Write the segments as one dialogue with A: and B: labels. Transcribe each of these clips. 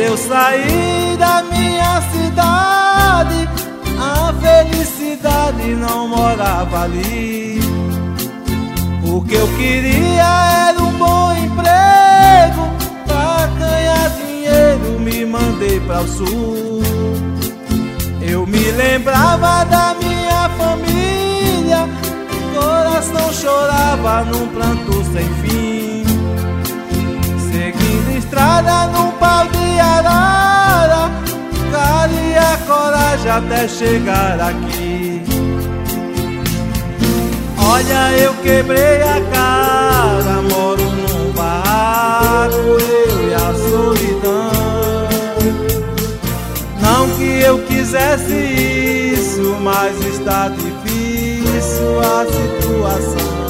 A: eu saí da minha cidade, a felicidade não morava ali. O que eu queria era um bom emprego, pra ganhar dinheiro me mandei para o sul. Eu me lembrava da minha família, coração chorava num pranto sem fim. Seguindo estrada num pau de arara, caria a coragem até chegar aqui. Olha, eu quebrei a cara, moro num barraco, eu e a solidão. Não que eu quisesse isso, mas está difícil a situação.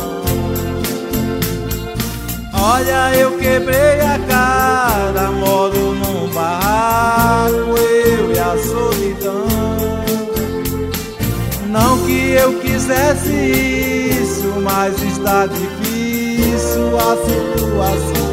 A: Olha, eu quebrei a cara, moro num barraco, eu e a solidão. Não que eu quisesse isso, mas está difícil a situação.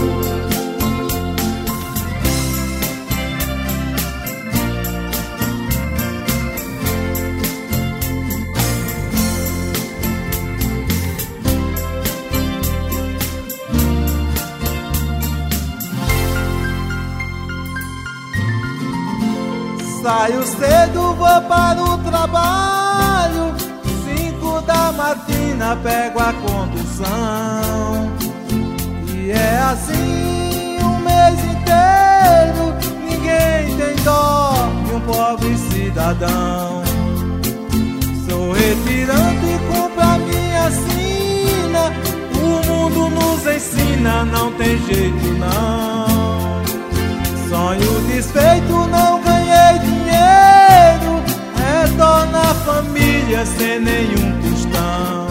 A: Saio cedo, vou para o trabalho, 5 da matina pego a condução. E é assim um mês inteiro, ninguém tem dó de um pobre cidadão. Sou retirante e cumpro a minha sina, o mundo nos ensina, não tem jeito não. Sonho desfeito, não ganhei dinheiro, retorno à família sem nenhum tostão.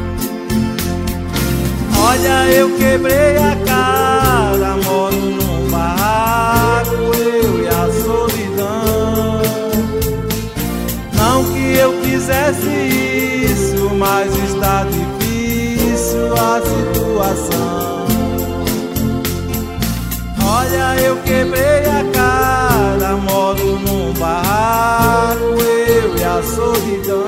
A: Olha, eu quebrei a cara, moro num barraco, eu e a solidão. Não que eu quisesse isso, mas está difícil a situação. Olha, eu quebrei a cara, moro num barraco, eu e a solidão.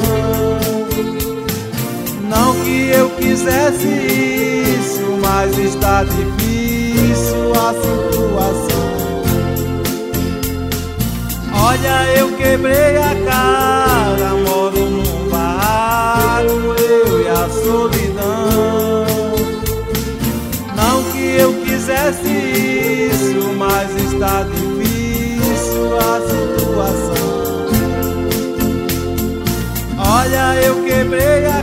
A: Não que eu quisesse isso, mas está difícil a situação. Olha, eu quebrei a cara, moro num barraco, eu e a solidão. Não que eu quisesse isso, mas está difícil a situação. Olha, eu quebrei a